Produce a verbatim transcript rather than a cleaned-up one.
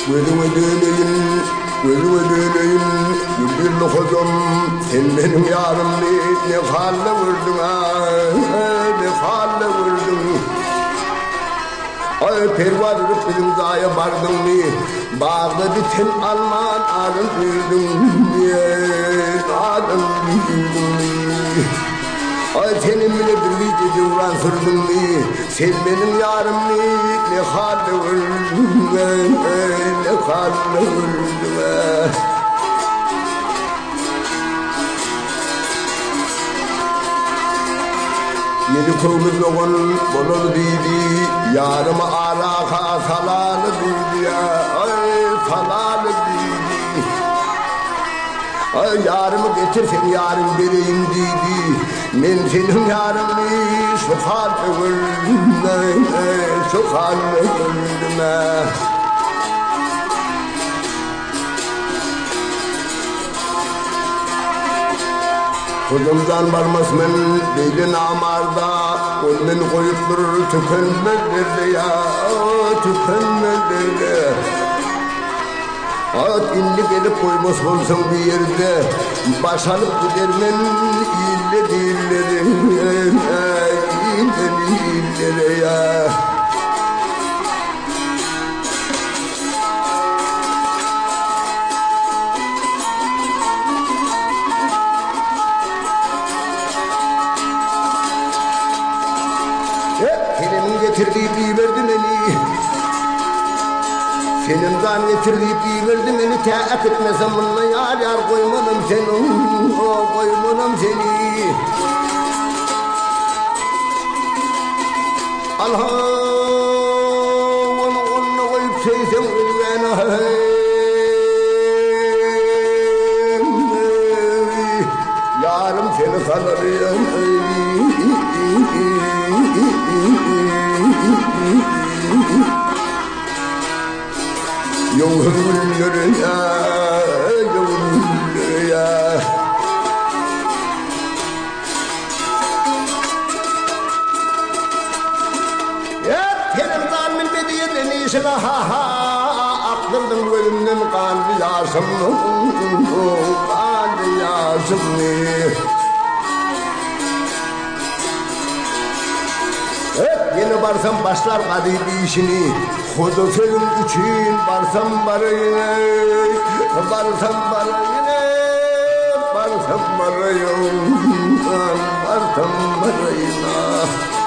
Gözüme döneyim, gözüme döneyim, güldürlü hocam, sen benim yarım ne, ne halle vurdun ha, ne halle vurdun. Ay pervaz edip bizim zaya vardın mı, bağda biten alman alın büyüdün diye, alın büyüdün mi? Ay senin bile bir gece uğran sürdün mü, sen benim yarım ne, ne halle vurdun, ne halle vurdun ha. Yedi kovuz loğun bolol dedi, yarım alaka salalı dedi ya, ay salalı dedi. Ay yarımı getir seni yarım vereyim dedi, men senin yarımı şu halde vurdum, şu halde vurdum ha. Kudumdan varmaz men belin amarda, ol men koyup durur tükenmezlerdi ya, tükenmezlerdi. At illi gelip koymaz olsun bir yerde, başalıp gider men ille değilleri, ille değilleri ya. Getirdiği verdin beni, senin zan getirdiği verdin beni, teak etmesem bununla yar yar koymadım seni, koymadım seni. Allah onu onu koyup seysem ölüvene, yarım seni sanırım. Yolun ya, yolun ya. Ya senin zalmin bediyeden işine ha ha, aklımdan gözümden kanlı yaşım, kanlı yaşım. Yine varsam başlar kadıydı işini, Kodu senin için varsam barayına, varsam barayına, varsam barayına, varsam barayına.